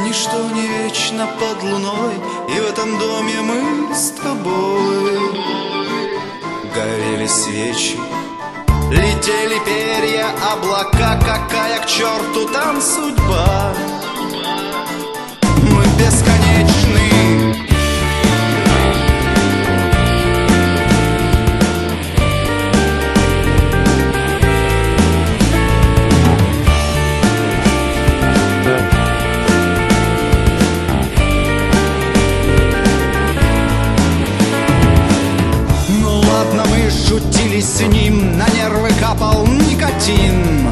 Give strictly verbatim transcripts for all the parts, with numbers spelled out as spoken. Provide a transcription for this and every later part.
Ничто не вечно под луной, и в этом доме мы с тобой. Горели свечи, летели перья, облака, какая к черту там судьба. Мы бесконечны. Шутили с ним, на нервы капал никотин.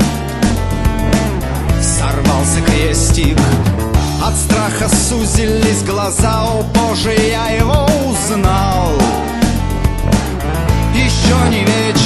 Сорвался крестик, от страха сузились глаза. О боже, я его узнал. Еще не вечер.